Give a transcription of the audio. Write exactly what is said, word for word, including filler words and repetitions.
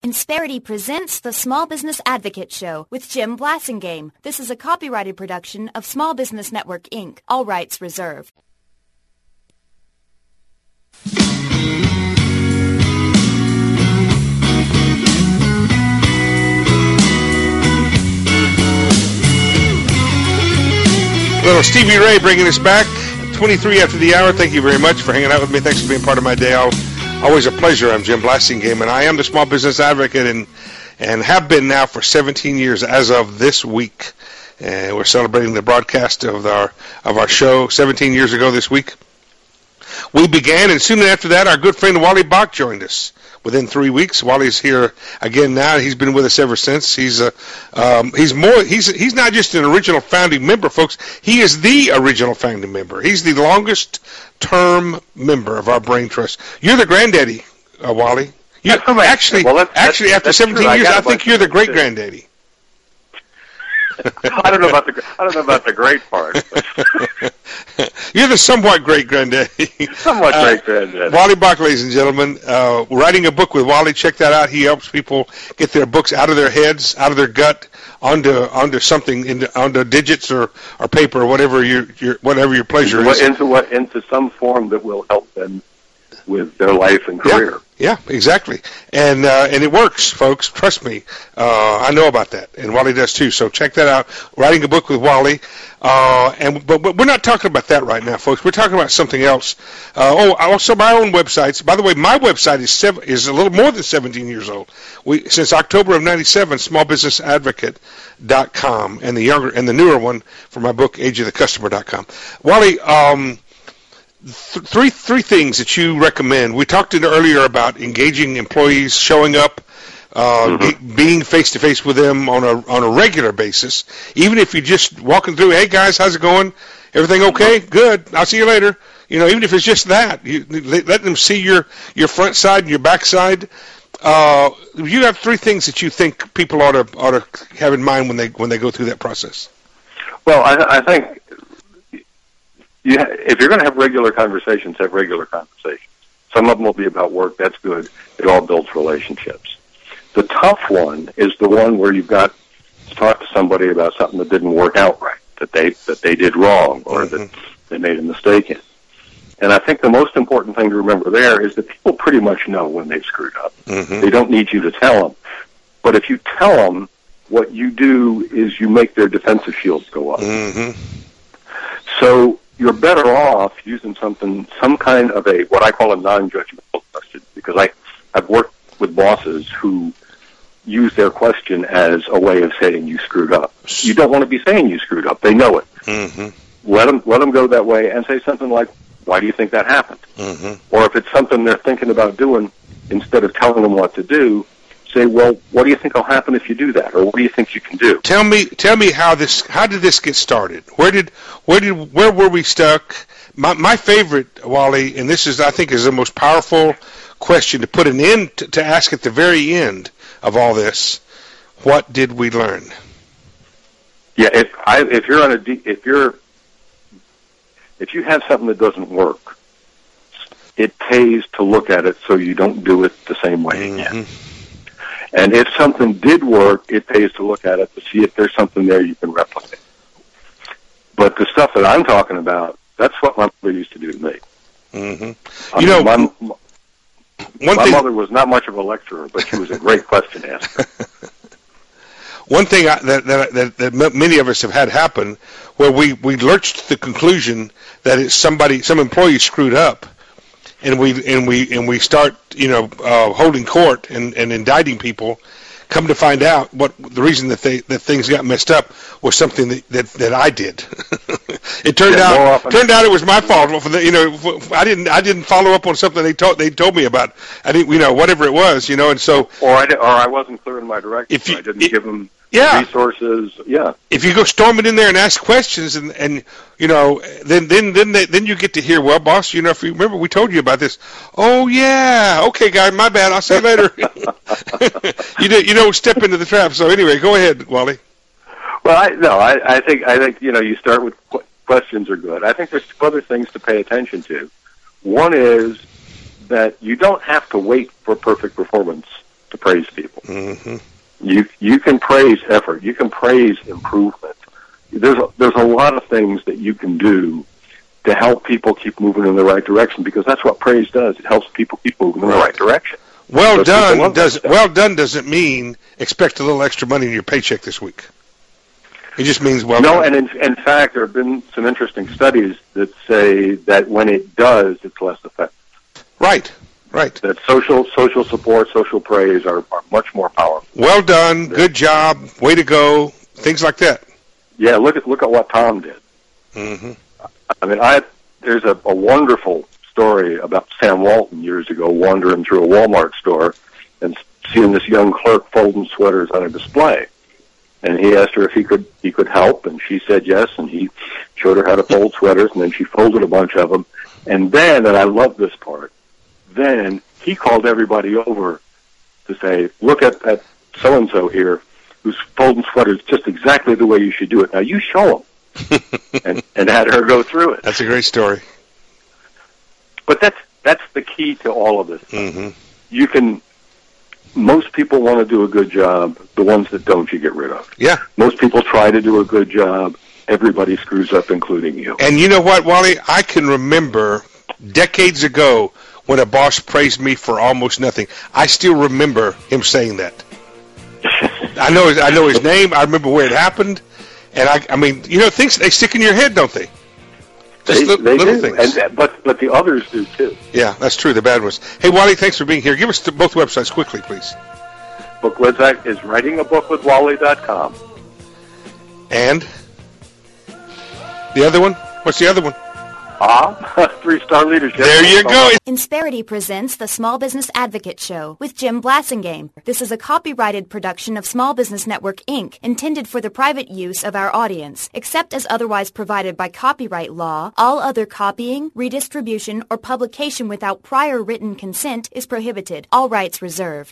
Insperity presents the Small Business Advocate Show with Jim Blasingame. This is a copyrighted production of Small Business Network, Incorporated. All rights reserved. Little Stevie Ray bringing us back, twenty-three after the hour. Thank you very much for hanging out with me. Thanks for being part of my day. I'll, always a pleasure. I'm Jim Blasingame, and I am the Small Business Advocate and and have been now for seventeen years as of this week. And we're celebrating the broadcast of our of our show seventeen years ago this week. We began, and soon after that, our good friend Wally Bach joined us. Within three weeks, Wally's here again now. He's been with us ever since. He's a, um, he's more. He's he's not just an original founding member, folks. He is the original founding member. He's the longest term member of our Brain Trust. You're the granddaddy, uh, Wally. You, right. Actually, well, that's, actually, that's, after that's seventeen true. years, I, I think you're the great granddaddy. I don't know about the I don't know about the great part. You're the somewhat great granddaddy. Somewhat uh, great granddaddy. Wally Bach, ladies and gentlemen, uh, writing a book with Wally. Check that out. He helps people get their books out of their heads, out of their gut, onto onto something, into, onto digits or, or paper or whatever your your whatever your pleasure into is. What, into what into some form that will help them with their life and career. Yeah. Yeah, exactly, and uh, and it works, folks. Trust me, uh, I know about that, and Wally does too. So check that out. Writing a book with Wally, uh, and but, but we're not talking about that right now, folks. We're talking about something else. Uh, oh, also my own websites. By the way, my website is seven, is a little more than seventeen years old. We since October of ninety-seven, small business advocate dot com, and the younger and the newer one for my book, age of the customer dot com. Wally. Um, Th- three three things that you recommend. We talked in earlier about engaging employees, showing up, uh, mm-hmm. be, being face to face with them on a on a regular basis. Even if you're just walking through, hey guys, how's it going? Everything okay? Good. I'll see you later. You know, even if it's just that, you let them see your your front side and your back side. Uh, you have three things that you think people ought to ought to have in mind when they when they go through that process. Well, I, I think. You ha- if you're going to have regular conversations, have regular conversations. Some of them will be about work. That's good. It all builds relationships. The tough one is the one where you've got to talk to somebody about something that didn't work out right, that they that they did wrong, or mm-hmm. that they made a mistake in. And I think the most important thing to remember there is that people pretty much know when they've screwed up. Mm-hmm. They don't need you to tell them. But if you tell them, what you do is you make their defensive shields go up. Mm-hmm. So you're better off using something, some kind of a, what I call a non-judgmental question, because I, I've worked with bosses who use their question as a way of saying you screwed up. You don't want to be saying you screwed up. They know it. Mm-hmm. Let them, let them go that way and say something like, why do you think that happened? Mm-hmm. Or if it's something they're thinking about doing, instead of telling them what to do, say, well, what do you think will happen if you do that, or what do you think you can do? Tell me, tell me how this, how did this get started? Where did, where did, where were we stuck? My, my favorite, Wally, and this is, I think, is the most powerful question to put an end to, to ask at the very end of all this. What did we learn? Yeah, if I, if you're on a, if you're, if you have something that doesn't work, it pays to look at it so you don't do it the same way mm-hmm. again. And if something did work, it pays to look at it to see if there's something there you can replicate. But the stuff that I'm talking about, that's what my mother used to do to me. Mm-hmm. You know, my, one my thing, mother was not much of a lecturer, but she was a great question asker. One thing I, that, that, that, that many of us have had happen, where we, we lurched to the conclusion that it's somebody, some employee screwed up, and we and we and we start, you know, uh, holding court and, and indicting people. Come to find out, what the reason that they that things got messed up was something that that, that I did. It turned yeah, out turned out it was my fault. For the, you know, I didn't I didn't follow up on something they told they told me about. I didn't, you know, whatever it was, you know, and so or I did, or I wasn't clear in my direction. If you, I didn't it, give them. Yeah. Resources, yeah. If you go storming in there and ask questions, and, and you know, then then then they, then you get to hear, well, boss, you know, if you remember, we told you about this. Oh yeah, okay, guy, my bad. I'll see you later. you did, you know, step into the trap. So anyway, go ahead, Wally. Well, I, no, I, I think I think you know, you start with qu- questions are good. I think there's two other things to pay attention to. One is that you don't have to wait for perfect performance to praise people. Mm-hmm. You you can praise effort. You can praise improvement. There's a, there's a lot of things that you can do to help people keep moving in the right direction, because that's what praise does. It helps people keep moving in the right direction. Well So people done love does that stuff. well done doesn't mean expect a little extra money in your paycheck this week. It just means well No, done. and in, in fact, there have been some interesting studies that say that when it does, it's less effective. Right, right. That social social support, social praise are, are much more powerful. Well done, good job, way to go, things like that. Yeah, look at look at what Tom did. Mm-hmm. I mean, I there's a, a wonderful story about Sam Walton years ago wandering through a Walmart store and seeing this young clerk folding sweaters on a display. And he asked her if he could he could help, and she said yes, and he showed her how to fold sweaters, and then she folded a bunch of them. And then, and I love this part, then he called everybody over to say, look at, at so-and-so here who's folding sweaters just exactly the way you should do it. Now, you show them. and, and had her go through it. That's a great story. But that's that's the key to all of this. Mm-hmm. You can, most people want to do a good job. The ones that don't, you get rid of. Yeah. Most people try to do a good job. Everybody screws up, including you. And you know what, Wally? I can remember decades ago when a boss praised me for almost nothing. I still remember him saying that. I know his, I know his name. I remember where it happened. And I, I mean, you know, things, they stick in your head, don't they? Just They, li- they little do, things. and, but but the others do too. Yeah, that's true, the bad ones. Hey, Wally, thanks for being here. Give us the, both websites quickly, please. Book website is writing a book with wally dot com. And the other one? What's the other one? Ah, three-star leadership. There you go. Insperity presents the Small Business Advocate Show with Jim Blassingame. This is a copyrighted production of Small Business Network, Incorporated, intended for the private use of our audience. Except as otherwise provided by copyright law, all other copying, redistribution, or publication without prior written consent is prohibited. All rights reserved.